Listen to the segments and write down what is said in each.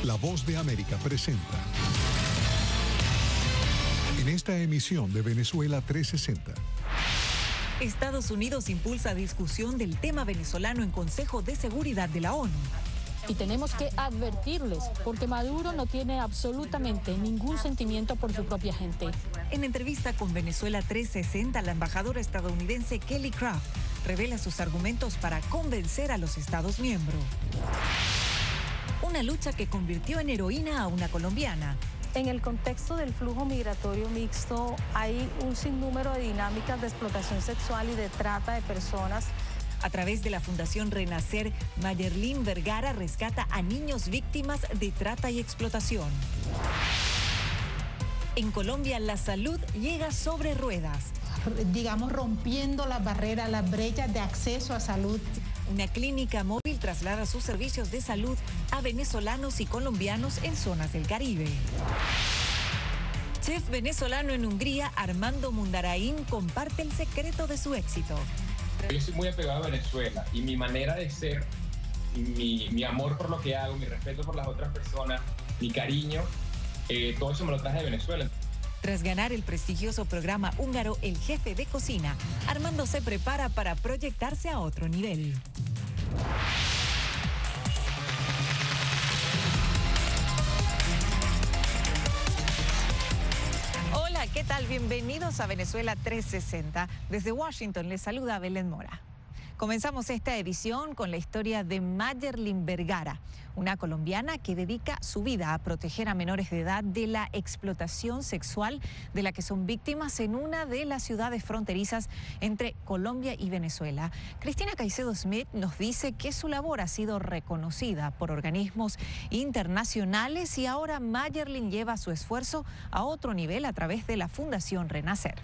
La Voz de América presenta. En esta emisión de Venezuela 360. Estados Unidos impulsa discusión del tema venezolano en Consejo de Seguridad de la ONU. Y tenemos que advertirles, porque Maduro no tiene absolutamente ningún sentimiento por su propia gente. En entrevista con Venezuela 360, la embajadora estadounidense Kelly Craft revela sus argumentos para convencer a los Estados miembros. Una lucha que convirtió en heroína a una colombiana. En el contexto del flujo migratorio mixto hay un sinnúmero de dinámicas de explotación sexual y de trata de personas. A través de la Fundación Renacer, Mayerlin Vergara rescata a niños víctimas de trata y explotación. En Colombia, la salud llega sobre ruedas. Digamos, rompiendo las barreras, las brechas de acceso a salud. Una clínica móvil traslada sus servicios de salud a venezolanos y colombianos en zonas del Caribe. Chef venezolano en Hungría, Armando Mundarain, comparte el secreto de su éxito. Yo soy muy apegado a Venezuela y mi manera de ser, mi amor por lo que hago, mi respeto por las otras personas, mi cariño, todo eso me lo traje de Venezuela. Tras ganar el prestigioso programa húngaro El Jefe de Cocina, Armando se prepara para proyectarse a otro nivel. Hola, ¿qué tal? Bienvenidos a Venezuela 360. Desde Washington les saluda Belén Mora. Comenzamos esta edición con la historia de Mayerlin Vergara, una colombiana que dedica su vida a proteger a menores de edad de la explotación sexual de la que son víctimas en una de las ciudades fronterizas entre Colombia y Venezuela. Cristina Caicedo Smith nos dice que su labor ha sido reconocida por organismos internacionales y ahora Mayerlin lleva su esfuerzo a otro nivel a través de la Fundación Renacer.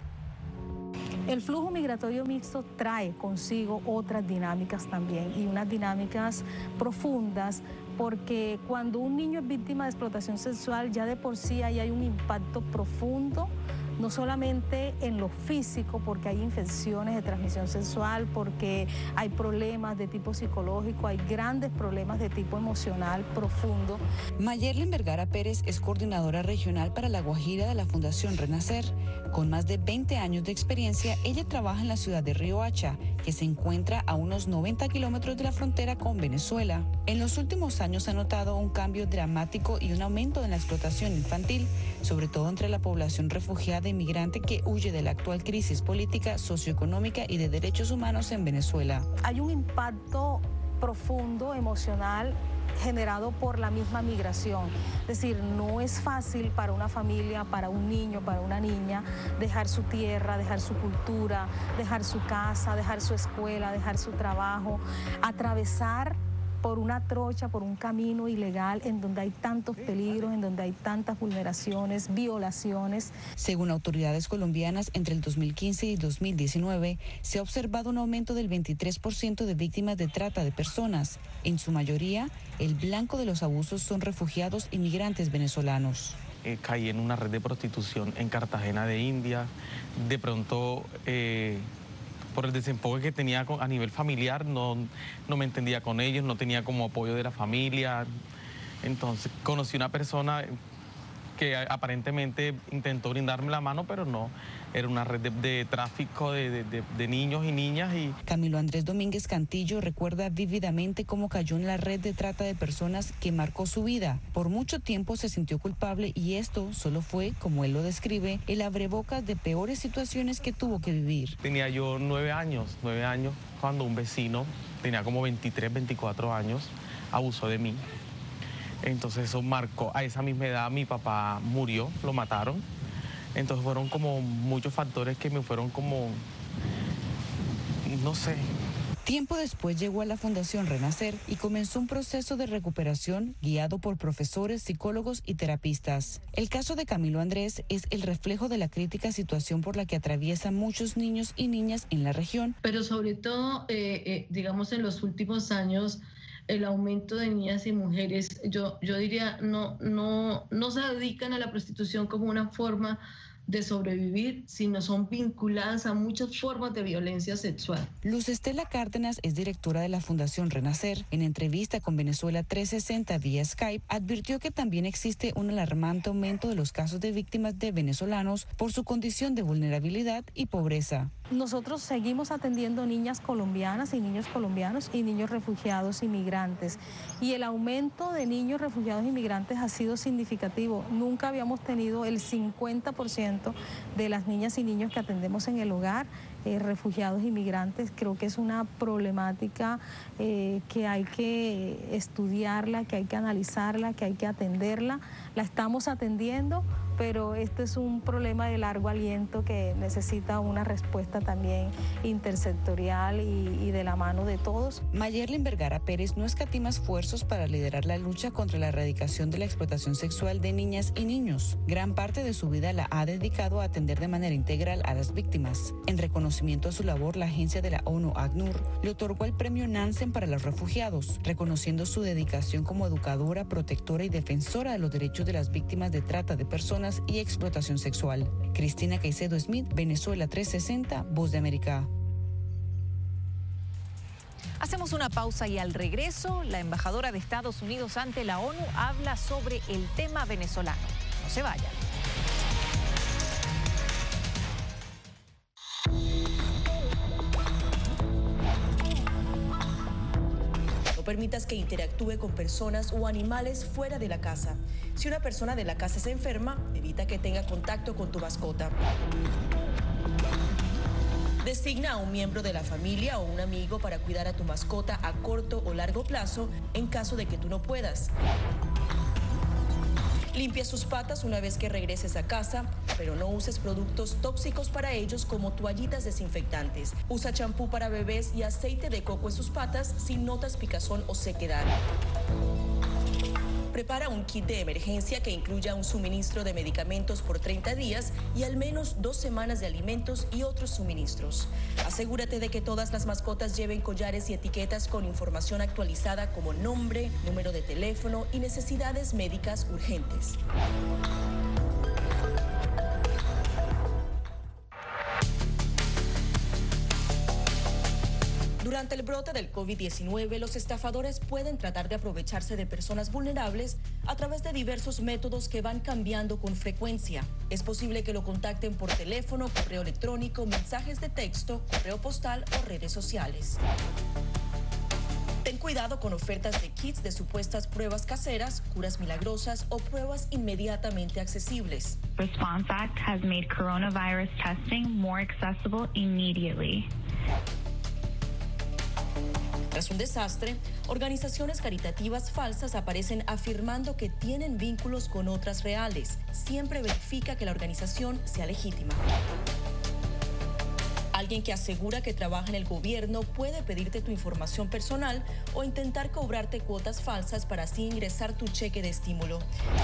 El flujo migratorio mixto trae consigo otras dinámicas también y unas dinámicas profundas, porque cuando un niño es víctima de explotación sexual ya de por sí ahí hay un impacto profundo, no solamente en lo físico, porque hay infecciones de transmisión sexual, porque hay problemas de tipo psicológico, hay grandes problemas de tipo emocional profundo. Mayerlin Vergara Pérez es coordinadora regional para La Guajira de la Fundación Renacer. Con más de 20 años de experiencia, ella trabaja en la ciudad de Riohacha, que se encuentra a unos 90 kilómetros de la frontera con Venezuela. En los últimos años se ha notado un cambio dramático y un aumento en la explotación infantil, sobre todo entre la población refugiada inmigrante que huye de la actual crisis política, socioeconómica y de derechos humanos en Venezuela. Hay un impacto profundo, emocional, generado por la misma migración. Es decir, no es fácil para una familia, para un niño, para una niña, dejar su tierra, dejar su cultura, dejar su casa, dejar su escuela, dejar su trabajo, atravesar por una trocha, por un camino ilegal en donde hay tantos peligros, en donde hay tantas vulneraciones, violaciones. Según autoridades colombianas, entre el 2015 y 2019 se ha observado un aumento del 23% de víctimas de trata de personas. En su mayoría, el blanco de los abusos son refugiados inmigrantes venezolanos. Caí en una red de prostitución en Cartagena de India. De pronto, por el desenfoque que tenía a nivel familiar, no me entendía con ellos, no tenía como apoyo de la familia. Entonces conocí una persona que aparentemente intentó brindarme la mano, pero no, era una red de tráfico de niños y niñas. Camilo Andrés Domínguez Cantillo recuerda vívidamente cómo cayó en la red de trata de personas que marcó su vida. Por mucho tiempo se sintió culpable y esto solo fue, como él lo describe, el abrebocas de peores situaciones que tuvo que vivir. Tenía yo 9 años, cuando un vecino, tenía como 23, 24 años, abusó de mí. Entonces eso marcó, a esa misma edad mi papá murió, lo mataron. Entonces fueron como muchos factores que me fueron como, no sé. Tiempo después llegó a la Fundación Renacer y comenzó un proceso de recuperación guiado por profesores, psicólogos y terapistas. El caso de Camilo Andrés es el reflejo de la crítica situación por la que atraviesan muchos niños y niñas en la región. Pero sobre todo, digamos, en los últimos años, el aumento de niñas y mujeres, yo diría, no se dedican a la prostitución como una forma de sobrevivir, sino son vinculadas a muchas formas de violencia sexual. Luz Estela Cárdenas es directora de la Fundación Renacer. En entrevista con Venezuela 360 vía Skype, advirtió que también existe un alarmante aumento de los casos de víctimas de venezolanos por su condición de vulnerabilidad y pobreza. Nosotros seguimos atendiendo niñas colombianas y niños colombianos y niños refugiados inmigrantes. Y el aumento de niños refugiados inmigrantes ha sido significativo. Nunca habíamos tenido el 50% de las niñas y niños que atendemos en el hogar, refugiados inmigrantes. Creo que es una problemática que hay que estudiarla, que hay que analizarla, que hay que atenderla. La estamos atendiendo, pero este es un problema de largo aliento que necesita una respuesta también intersectorial y de la mano de todos. Mayerlin Vergara Pérez no escatima esfuerzos para liderar la lucha contra la erradicación de la explotación sexual de niñas y niños. Gran parte de su vida la ha dedicado a atender de manera integral a las víctimas. En reconocimiento a su labor, la agencia de la ONU, ACNUR, le otorgó el premio Nansen para los refugiados, reconociendo su dedicación como educadora, protectora y defensora de los derechos de las víctimas de trata de personas y explotación sexual. Cristina Caicedo Smith, Venezuela 360, Voz de América. Hacemos una pausa y al regreso, la embajadora de Estados Unidos ante la ONU habla sobre el tema venezolano. No se vayan. No permitas que interactúe con personas o animales fuera de la casa. Si una persona de la casa se enferma, evita que tenga contacto con tu mascota. Designa a un miembro de la familia o un amigo para cuidar a tu mascota a corto o largo plazo en caso de que tú no puedas. Limpia sus patas una vez que regreses a casa, pero no uses productos tóxicos para ellos como toallitas desinfectantes. Usa champú para bebés y aceite de coco en sus patas si notas picazón o sequedad. Prepara un kit de emergencia que incluya un suministro de medicamentos por 30 días y al menos 2 semanas de alimentos y otros suministros. Asegúrate de que todas las mascotas lleven collares y etiquetas con información actualizada como nombre, número de teléfono y necesidades médicas urgentes. Durante el brote del COVID-19, los estafadores pueden tratar de aprovecharse de personas vulnerables a través de diversos métodos que van cambiando con frecuencia. Es posible que lo contacten por teléfono, correo electrónico, mensajes de texto, correo postal o redes sociales. Ten cuidado con ofertas de kits de supuestas pruebas caseras, curas milagrosas o pruebas inmediatamente accesibles. Response Act has made coronavirus testing more accessible immediately. Tras un desastre, organizaciones caritativas falsas aparecen afirmando que tienen vínculos con otras reales. Siempre verifica que la organización sea legítima. Alguien que asegura que trabaja en el gobierno puede pedirte tu información personal o intentar cobrarte cuotas falsas para así ingresar tu cheque de estímulo.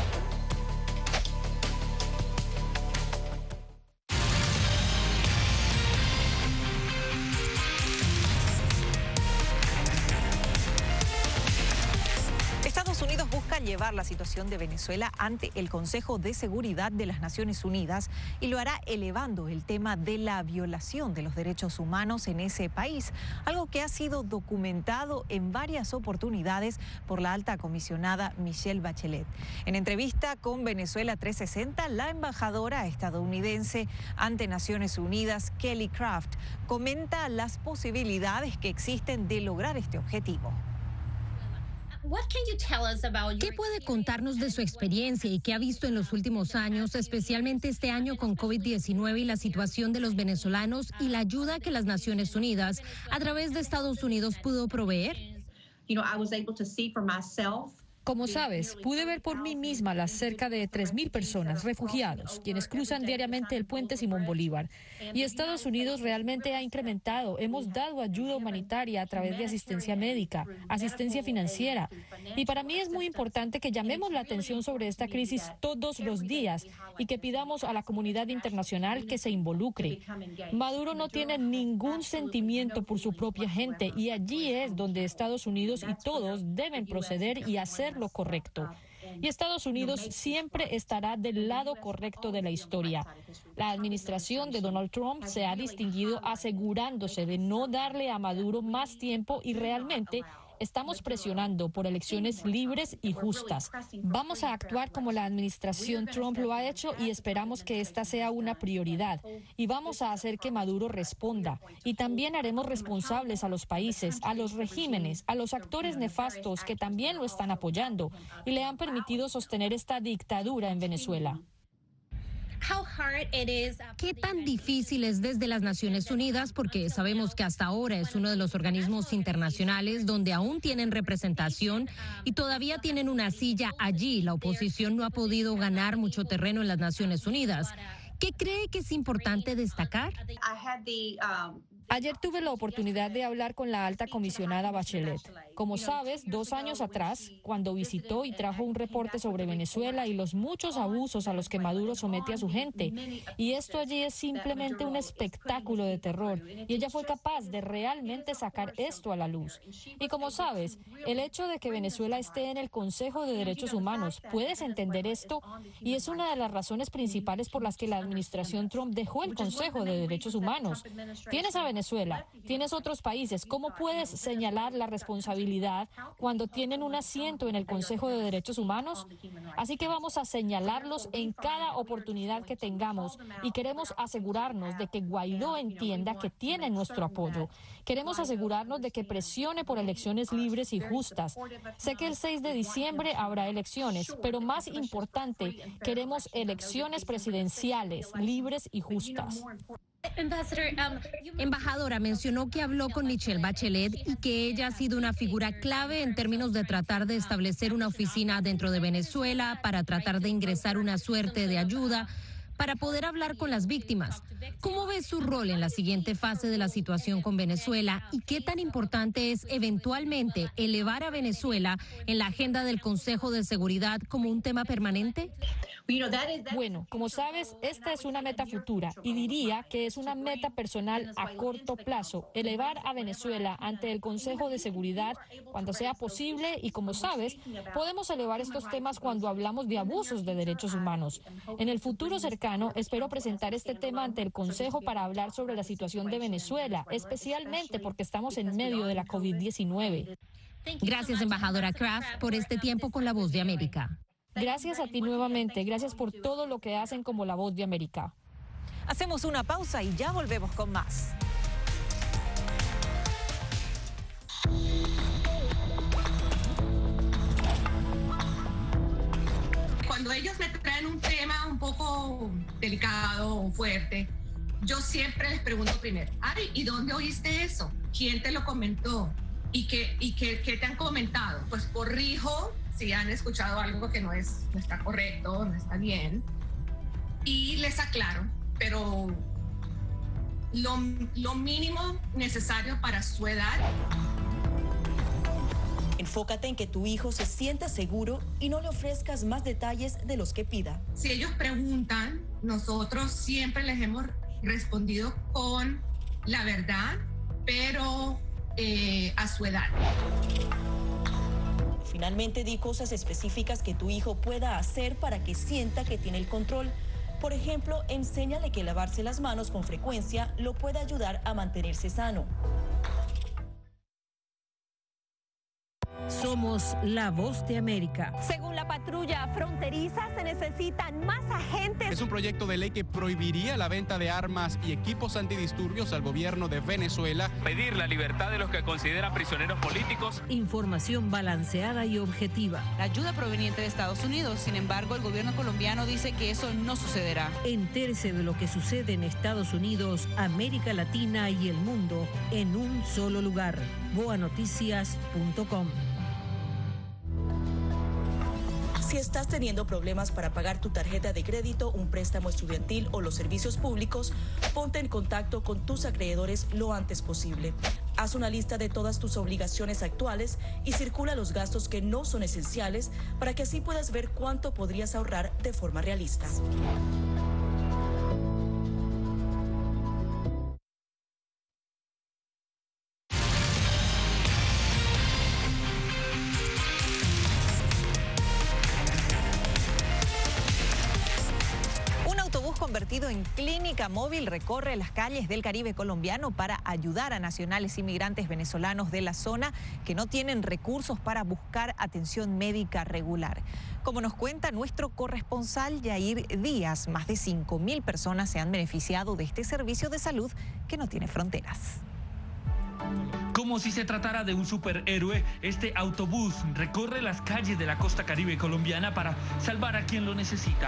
Llevar la situación de Venezuela ante el Consejo de Seguridad de las Naciones Unidas y lo hará elevando el tema de la violación de los derechos humanos en ese país, algo que ha sido documentado en varias oportunidades por la alta comisionada Michelle Bachelet. En entrevista con Venezuela 360, la embajadora estadounidense ante Naciones Unidas, Kelly Craft, comenta las posibilidades que existen de lograr este objetivo. ¿Qué puede contarnos de su experiencia y qué ha visto en los últimos años, especialmente este año con COVID-19 y la situación de los venezolanos y la ayuda que las Naciones Unidas a través de Estados Unidos pudo proveer? Como sabes, pude ver por mí misma las cerca de 3.000 personas, refugiados, quienes cruzan diariamente el puente Simón Bolívar. Y Estados Unidos realmente ha incrementado. Hemos dado ayuda humanitaria a través de asistencia médica, asistencia financiera. Y para mí es muy importante que llamemos la atención sobre esta crisis todos los días y que pidamos a la comunidad internacional que se involucre. Maduro no tiene ningún sentimiento por su propia gente y allí es donde Estados Unidos y todos deben proceder y hacer lo correcto. y Estados Unidos siempre estará del lado correcto de la historia. La administración de Donald Trump se ha distinguido asegurándose de no darle a Maduro más tiempo y realmente estamos presionando por elecciones libres y justas. Vamos a actuar como la administración Trump lo ha hecho y esperamos que esta sea una prioridad. Y vamos a hacer que Maduro responda. Y también haremos responsables a los países, a los regímenes, a los actores nefastos que también lo están apoyando y le han permitido sostener esta dictadura en Venezuela. ¿Qué tan difícil es desde las Naciones Unidas? Porque sabemos que hasta ahora es uno de los organismos internacionales donde aún tienen representación y todavía tienen una silla allí. La oposición no ha podido ganar mucho terreno en las Naciones Unidas. ¿Qué cree que es importante destacar? Ayer tuve la oportunidad de hablar con la alta comisionada Bachelet. Como sabes, 2 años atrás, cuando visitó y trajo un reporte sobre Venezuela y los muchos abusos a los que Maduro somete a su gente. Y esto allí es simplemente un espectáculo de terror. Y ella fue capaz de realmente sacar esto a la luz. Y como sabes, el hecho de que Venezuela esté en el Consejo de Derechos Humanos, ¿puedes entender esto? Y es una de las razones principales por las que la administración Trump dejó el Consejo de Derechos Humanos. Tienes a Venezuela, tienes otros países. ¿Cómo puedes señalar la responsabilidad cuando tienen un asiento en el Consejo de Derechos Humanos? Así que vamos a señalarlos en cada oportunidad que tengamos y queremos asegurarnos de que Guaidó entienda que tiene nuestro apoyo. Queremos asegurarnos de que presione por elecciones libres y justas. Sé que el 6 de diciembre habrá elecciones, pero más importante, queremos elecciones presidenciales libres y justas. Embajadora, mencionó que habló con Michelle Bachelet y que ella ha sido una figura clave en términos de tratar de establecer una oficina dentro de Venezuela para tratar de ingresar una suerte de ayuda para poder hablar con las víctimas. ¿Cómo ve su rol en la siguiente fase de la situación con Venezuela y qué tan importante es eventualmente elevar a Venezuela en la agenda del Consejo de Seguridad como un tema permanente? Bueno, como sabes, esta es una meta futura y diría que es una meta personal a corto plazo, elevar a Venezuela ante el Consejo de Seguridad cuando sea posible y, como sabes, podemos elevar estos temas cuando hablamos de abusos de derechos humanos. En el futuro cercano, espero presentar este tema ante el Consejo para hablar sobre la situación de Venezuela, especialmente porque estamos en medio de la COVID-19. Gracias, embajadora Craft, por este tiempo con La Voz de América. Gracias a ti nuevamente. Gracias por todo lo que hacen como La Voz de América. Hacemos una pausa y ya volvemos con más. Cuando ellos me traen un tema un poco delicado o fuerte, yo siempre les pregunto primero, Ari, ¿y dónde oíste eso? ¿Quién te lo comentó? ¿Y qué te han comentado? Pues corrijo si han escuchado algo que no está correcto, no está bien, y les aclaro, pero lo mínimo necesario para su edad. Enfócate en que tu hijo se sienta seguro y no le ofrezcas más detalles de los que pida. Si ellos preguntan, nosotros siempre les hemos respondido con la verdad, pero a su edad. Finalmente, di cosas específicas que tu hijo pueda hacer para que sienta que tiene el control. Por ejemplo, enséñale que lavarse las manos con frecuencia lo puede ayudar a mantenerse sano. Somos La Voz de América. Según la patrulla fronteriza, se necesitan más agentes. Es un proyecto de ley que prohibiría la venta de armas y equipos antidisturbios al gobierno de Venezuela. Pedir la libertad de los que considera prisioneros políticos. Información balanceada y objetiva. La ayuda proveniente de Estados Unidos, sin embargo, el gobierno colombiano dice que eso no sucederá. Entérese de lo que sucede en Estados Unidos, América Latina y el mundo en un solo lugar. boanoticias.com. Si estás teniendo problemas para pagar tu tarjeta de crédito, un préstamo estudiantil o los servicios públicos, ponte en contacto con tus acreedores lo antes posible. Haz una lista de todas tus obligaciones actuales y circula los gastos que no son esenciales para que así puedas ver cuánto podrías ahorrar de forma realista. convertido en clínica móvil, recorre las calles del Caribe colombiano para ayudar a nacionales inmigrantes venezolanos de la zona que no tienen recursos para buscar atención médica regular. Como nos cuenta nuestro corresponsal Yair Díaz, más de 5.000 personas se han beneficiado de este servicio de salud que no tiene fronteras. Como si se tratara de un superhéroe, este autobús recorre las calles de la costa caribe colombiana para salvar a quien lo necesita.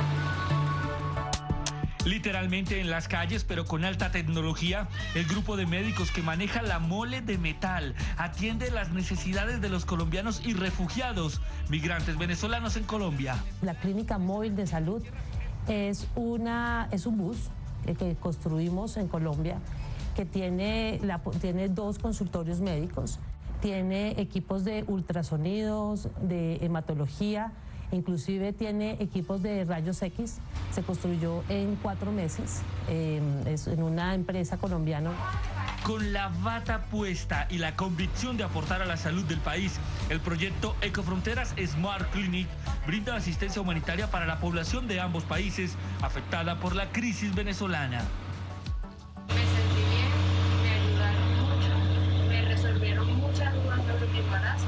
Literalmente en las calles, pero con alta tecnología, el grupo de médicos que maneja la mole de metal atiende las necesidades de los colombianos y refugiados, migrantes venezolanos en Colombia. La clínica móvil de salud es un bus que construimos en Colombia, que tiene 2 consultorios médicos, tiene equipos de ultrasonidos, de hematología, inclusive tiene equipos de rayos X. Se construyó en 4 meses, es en una empresa colombiana. Con la bata puesta y la convicción de aportar a la salud del país, el proyecto Ecofronteras Smart Clinic brinda asistencia humanitaria para la población de ambos países afectada por la crisis venezolana. Me sentí bien, me ayudaron mucho, me resolvieron muchas dudas sobre mi embarazo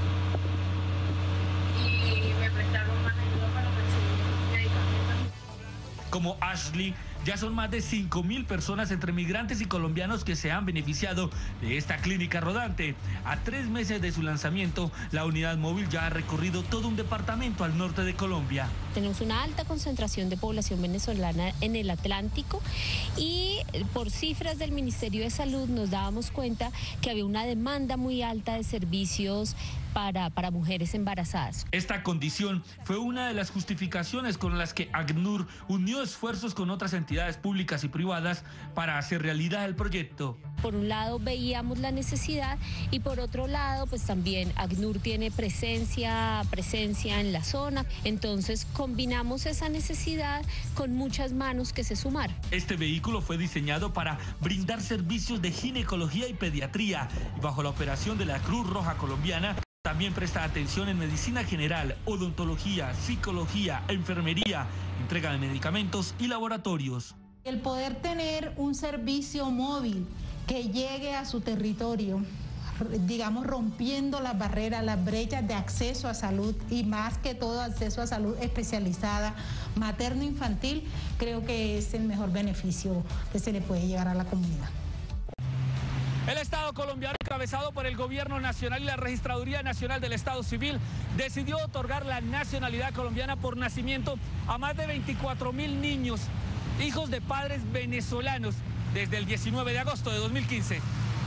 y me prestaron más ayuda para recibir medicamentos. Como Ashley, ya son más de 5.000 personas entre migrantes y colombianos que se han beneficiado de esta clínica rodante. A 3 meses de su lanzamiento, la unidad móvil ya ha recorrido todo un departamento al norte de Colombia. Tenemos una alta concentración de población venezolana en el Atlántico y por cifras del Ministerio de Salud nos dábamos cuenta que había una demanda muy alta de servicios para mujeres embarazadas. Esta condición fue una de las justificaciones con las que ACNUR unió esfuerzos con otras entidades públicas y privadas para hacer realidad el proyecto. Por un lado veíamos la necesidad y por otro lado pues también ACNUR tiene presencia en la zona, entonces combinamos esa necesidad con muchas manos que se sumaron. Este vehículo fue diseñado para brindar servicios de ginecología y pediatría y bajo la operación de la Cruz Roja Colombiana también presta atención en medicina general, odontología, psicología, enfermería, entrega de medicamentos y laboratorios. El poder tener un servicio móvil que llegue a su territorio, digamos, rompiendo las barreras, las brechas de acceso a salud y más que todo acceso a salud especializada, materno-infantil, creo que es el mejor beneficio que se le puede llevar a la comunidad. El Estado colombiano, encabezado por el Gobierno Nacional y la Registraduría Nacional del Estado Civil, decidió otorgar la nacionalidad colombiana por nacimiento a más de 24.000 niños, hijos de padres venezolanos, desde el 19 de agosto de 2015.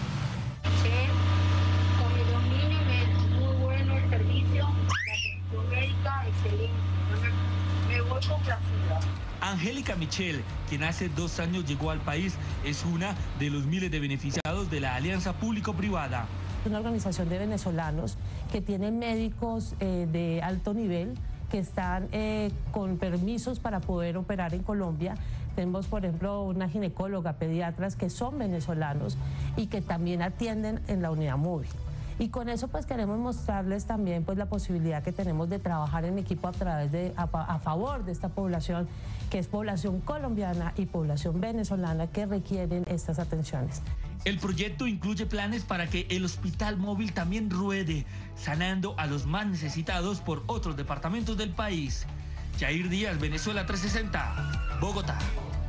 Con mis 2 niños es muy bueno el servicio, la atención médica excelente, me voy complacida. Angélica Michel, quien hace 2 años llegó al país, es una de los miles de beneficiados de la Alianza Público-Privada. Es una organización de venezolanos que tienen médicos de alto nivel que están con permisos para poder operar en Colombia. Tenemos, por ejemplo, una ginecóloga, pediatras que son venezolanos y que también atienden en la unidad móvil. Y con eso pues queremos mostrarles también pues la posibilidad que tenemos de trabajar en equipo a favor de esta población, que es población colombiana y población venezolana que requieren estas atenciones. El proyecto incluye planes para que el hospital móvil también ruede, sanando a los más necesitados por otros departamentos del país. Yair Díaz, Venezuela 360, Bogotá.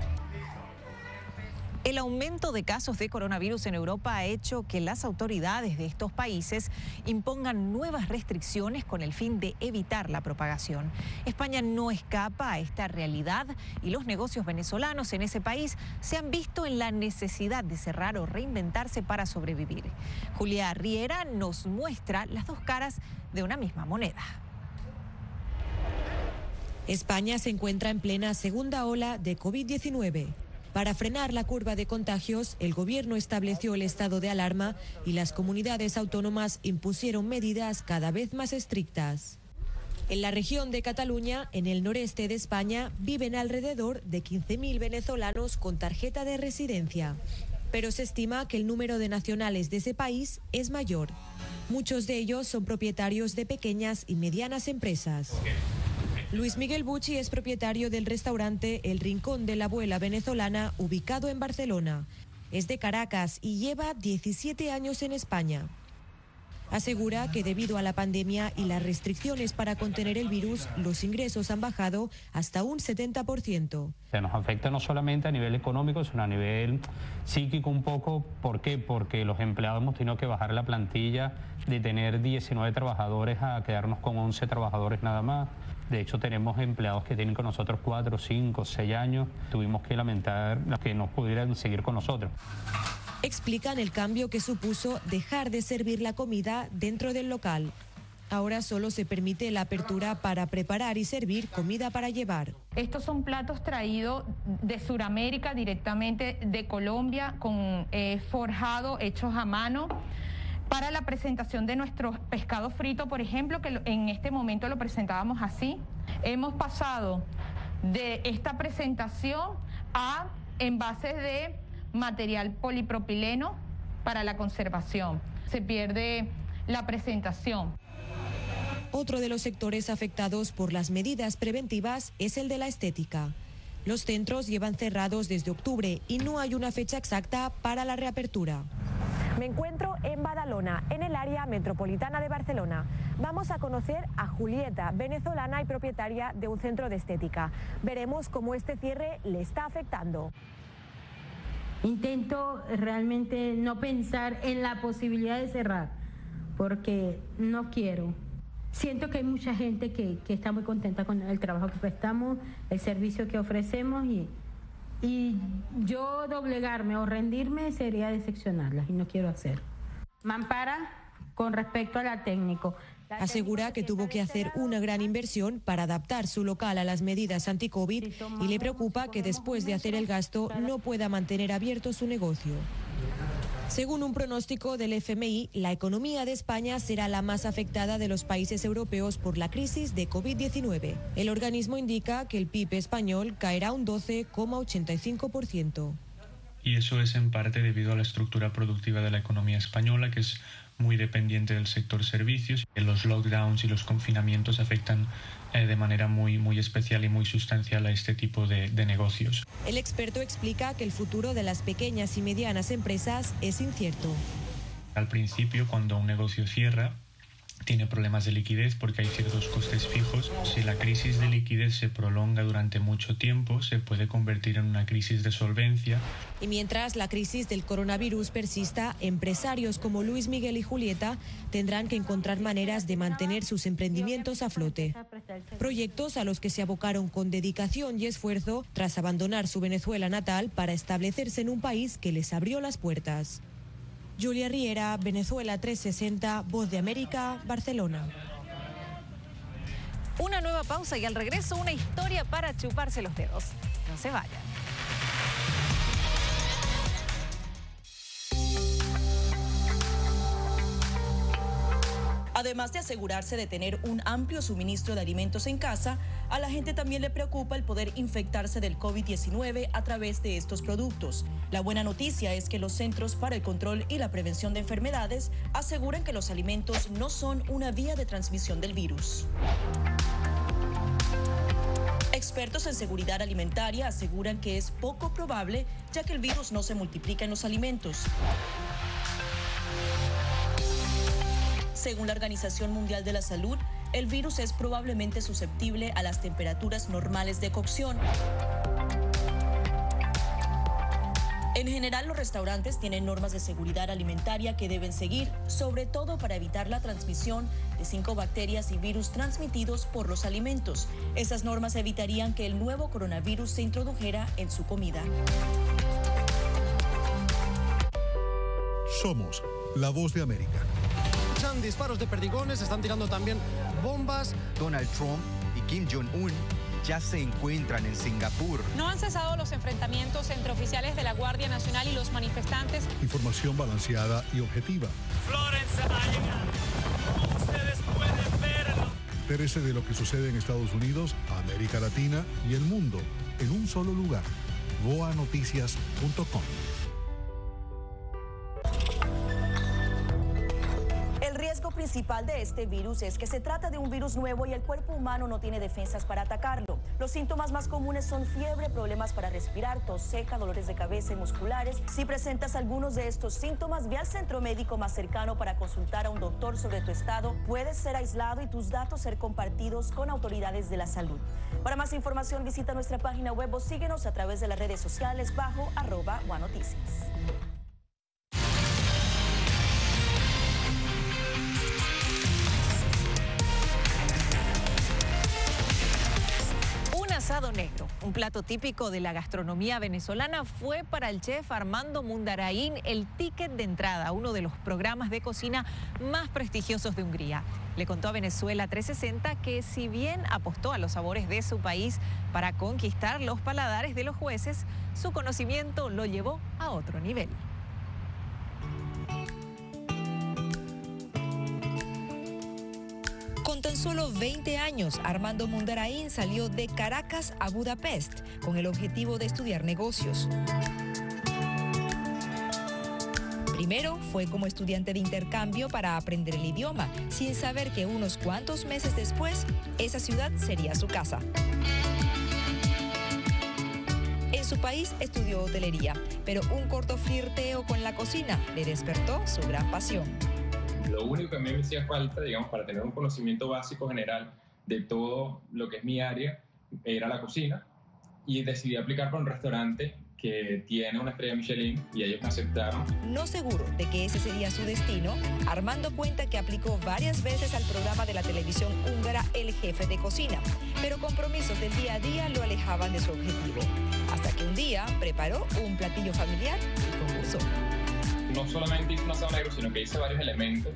El aumento de casos de coronavirus en Europa ha hecho que las autoridades de estos países impongan nuevas restricciones con el fin de evitar la propagación. España no escapa a esta realidad y los negocios venezolanos en ese país se han visto en la necesidad de cerrar o reinventarse para sobrevivir. Julia Riera nos muestra las 2 caras de una misma moneda. España se encuentra en plena segunda ola de COVID-19. Para frenar la curva de contagios, el gobierno estableció el estado de alarma y las comunidades autónomas impusieron medidas cada vez más estrictas. En la región de Cataluña, en el noreste de España, viven alrededor de 15.000 venezolanos con tarjeta de residencia. Pero se estima que el número de nacionales de ese país es mayor. Muchos de ellos son propietarios de pequeñas y medianas empresas. Luis Miguel Bucci es propietario del restaurante El Rincón de la Abuela Venezolana, ubicado en Barcelona. Es de Caracas y lleva 17 años en España. Asegura que debido a la pandemia y las restricciones para contener el virus, los ingresos han bajado hasta un 70%. Nos afecta no solamente a nivel económico, sino a nivel psíquico un poco. ¿Por qué? Porque los empleados hemos tenido que bajar la plantilla de tener 19 trabajadores a quedarnos con 11 trabajadores nada más. De hecho, tenemos empleados que tienen con nosotros 4, 5, 6 años. Tuvimos que lamentar que no pudieran seguir con nosotros. Explican el cambio que supuso dejar de servir la comida dentro del local. Ahora solo se permite la apertura para preparar y servir comida para llevar. Estos son platos traídos de Sudamérica, directamente de Colombia, con forjado, hechos a mano. Para la presentación de nuestros pescados fritos, por ejemplo, que en este momento lo presentábamos así. Hemos pasado de esta presentación a envases de material polipropileno para la conservación. Se pierde la presentación. Otro de los sectores afectados por las medidas preventivas es el de la estética. Los centros llevan cerrados desde octubre y no hay una fecha exacta para la reapertura. Me encuentro en Badalona, en el área metropolitana de Barcelona. Vamos a conocer a Julieta, venezolana y propietaria de un centro de estética. Veremos cómo este cierre le está afectando. Intento realmente no pensar en la posibilidad de cerrar, porque no quiero. Siento que hay mucha gente que está muy contenta con el trabajo que prestamos, el servicio que ofrecemos y yo doblegarme o rendirme sería decepcionarlas y no quiero hacer. Mampara, con respecto a la técnico. Asegura que tuvo que hacer una gran inversión para adaptar su local a las medidas anti-COVID y le preocupa que después de hacer el gasto no pueda mantener abierto su negocio. Según un pronóstico del FMI, la economía de España será la más afectada de los países europeos por la crisis de COVID-19. El organismo indica que el PIB español caerá un 12,85%. Y eso es en parte debido a la estructura productiva de la economía española, que es muy dependiente del sector servicios. Los lockdowns y los confinamientos afectan de manera muy especial y muy sustancial a este tipo de negocios. El experto explica que el futuro de las pequeñas y medianas empresas es incierto. Al principio, cuando un negocio cierra, tiene problemas de liquidez porque hay ciertos costes fijos. Si la crisis de liquidez se prolonga durante mucho tiempo, se puede convertir en una crisis de solvencia. Y mientras la crisis del coronavirus persista, empresarios como Luis Miguel y Julieta tendrán que encontrar maneras de mantener sus emprendimientos a flote. Proyectos a los que se abocaron con dedicación y esfuerzo tras abandonar su Venezuela natal para establecerse en un país que les abrió las puertas. Julia Riera, Venezuela 360, Voz de América, Barcelona. Una nueva pausa y al regreso una historia para chuparse los dedos. No se vayan. Además de asegurarse de tener un amplio suministro de alimentos en casa, a la gente también le preocupa el poder infectarse del COVID-19 a través de estos productos. La buena noticia es que los Centros para el Control y la Prevención de Enfermedades aseguran que los alimentos no son una vía de transmisión del virus. Expertos en seguridad alimentaria aseguran que es poco probable, ya que el virus no se multiplica en los alimentos. Según la Organización Mundial de la Salud, el virus es probablemente susceptible a las temperaturas normales de cocción. En general, los restaurantes tienen normas de seguridad alimentaria que deben seguir, sobre todo para evitar la transmisión de 5 bacterias y virus transmitidos por los alimentos. Esas normas evitarían que el nuevo coronavirus se introdujera en su comida. Somos la Voz de América. Disparos de perdigones, están tirando también bombas. Donald Trump y Kim Jong-un ya se encuentran en Singapur. No han cesado los enfrentamientos entre oficiales de la Guardia Nacional y los manifestantes. Información balanceada y objetiva. Florence ha llegado. Ustedes pueden verlo. Entérese de lo que sucede en Estados Unidos, América Latina y el mundo en un solo lugar. voanoticias.com. principal de este virus es que se trata de un virus nuevo y el cuerpo humano no tiene defensas para atacarlo. Los síntomas más comunes son fiebre, problemas para respirar, tos seca, dolores de cabeza y musculares. Si presentas algunos de estos síntomas, ve al centro médico más cercano para consultar a un doctor sobre tu estado. Puedes ser aislado y tus datos ser compartidos con autoridades de la salud. Para más información, visita nuestra página web o síguenos a través de las redes sociales bajo @OneNoticias. Asado negro, un plato típico de la gastronomía venezolana, fue para el chef Armando Mundarain el ticket de entrada a uno de los programas de cocina más prestigiosos de Hungría. Le contó a Venezuela 360 que si bien apostó a los sabores de su país para conquistar los paladares de los jueces, su conocimiento lo llevó a otro nivel. Con tan solo 20 años, Armando Mundarain salió de Caracas a Budapest con el objetivo de estudiar negocios. Primero fue como estudiante de intercambio para aprender el idioma, sin saber que unos cuantos meses después, esa ciudad sería su casa. En su país estudió hotelería, pero un corto flirteo con la cocina le despertó su gran pasión. Lo único que a mí me hacía falta, digamos, para tener un conocimiento básico general de todo lo que es mi área, era la cocina. Y decidí aplicar para un restaurante que tiene una estrella Michelin y ellos me aceptaron. No seguro de que ese sería su destino, Armando cuenta que aplicó varias veces al programa de la televisión húngara El Jefe de Cocina, pero compromisos del día a día lo alejaban de su objetivo. Hasta que un día preparó un platillo familiar y concursó. No solamente hice un asado negro, sino que hice varios elementos,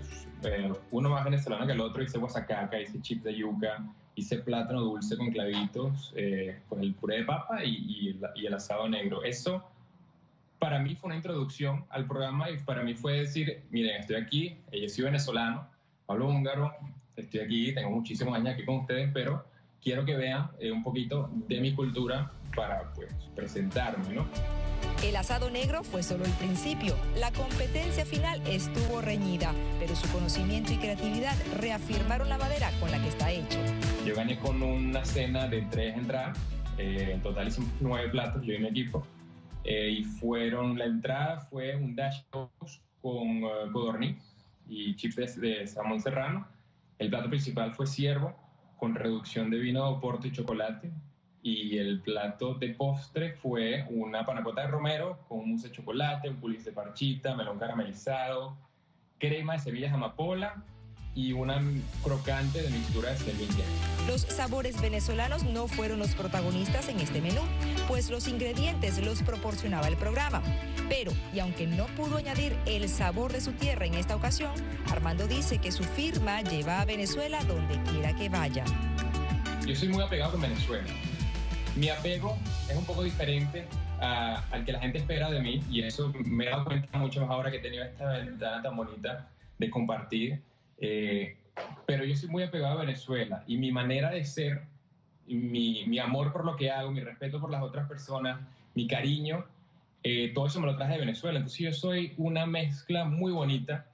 uno más venezolano que el otro. Hice guasacaca, hice chips de yuca, hice plátano dulce con clavitos, pues el puré de papa y el asado negro. Eso para mí fue una introducción al programa y para mí fue decir, miren, estoy aquí, yo soy venezolano, hablo húngaro, estoy aquí, tengo muchísimos años aquí con ustedes, pero quiero que vean un poquito de mi cultura para pues presentarme, ¿no? El asado negro fue solo el principio. La competencia final estuvo reñida, pero su conocimiento y creatividad reafirmaron la madera con la que está hecho. Yo gané con una cena de 3 entradas. En total hicimos 9 platos, yo y mi equipo. Y la entrada fue un dash con codorniz y chips de salmón serrano. El plato principal fue ciervo con reducción de vino de Oporto y chocolate. Y el plato de postre fue una panacota de romero con un mousse de chocolate, un pulis de parchita, melón caramelizado, crema de semillas de amapola y una crocante de mixtura de semillas. Los sabores venezolanos no fueron los protagonistas en este menú, pues los ingredientes los proporcionaba el programa. Pero, y aunque no pudo añadir el sabor de su tierra en esta ocasión, Armando dice que su firma lleva a Venezuela donde quiera que vaya. Yo soy muy apegado con Venezuela. Mi apego es un poco diferente al que la gente espera de mí y eso me he dado cuenta mucho más ahora que he tenido esta ventana tan bonita de compartir. Pero yo soy muy apegado a Venezuela y mi manera de ser, mi amor por lo que hago, mi respeto por las otras personas, mi cariño, todo eso me lo traje de Venezuela. Entonces yo soy una mezcla muy bonita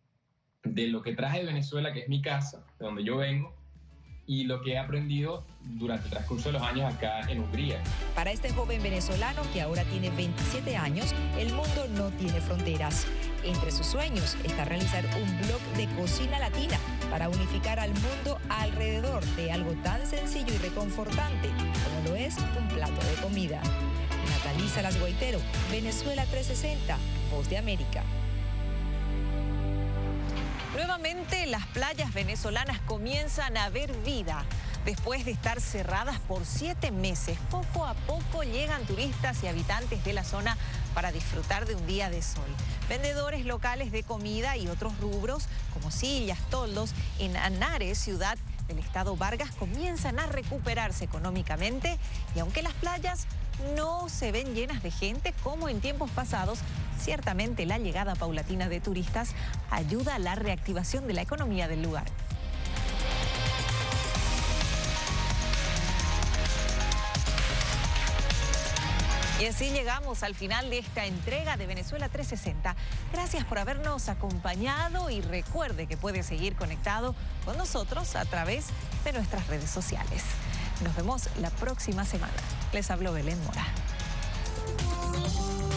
de lo que traje de Venezuela, que es mi casa, de donde yo vengo, y lo que he aprendido durante el transcurso de los años acá en Hungría. Para este joven venezolano que ahora tiene 27 años, el mundo no tiene fronteras. Entre sus sueños está realizar un blog de cocina latina para unificar al mundo alrededor de algo tan sencillo y reconfortante como lo es un plato de comida. Natalisa Lasguaitero, Venezuela 360, Voz de América. Nuevamente las playas venezolanas comienzan a ver vida. Después de estar cerradas por 7 meses, poco a poco llegan turistas y habitantes de la zona para disfrutar de un día de sol. Vendedores locales de comida y otros rubros, como sillas, toldos, en Anares, ciudad del estado Vargas, comienzan a recuperarse económicamente y aunque las playas no se ven llenas de gente como en tiempos pasados, ciertamente la llegada paulatina de turistas ayuda a la reactivación de la economía del lugar. Y así llegamos al final de esta entrega de Venezuela 360. Gracias por habernos acompañado y recuerde que puede seguir conectado con nosotros a través de nuestras redes sociales. Nos vemos la próxima semana. Les habló Belén Mora.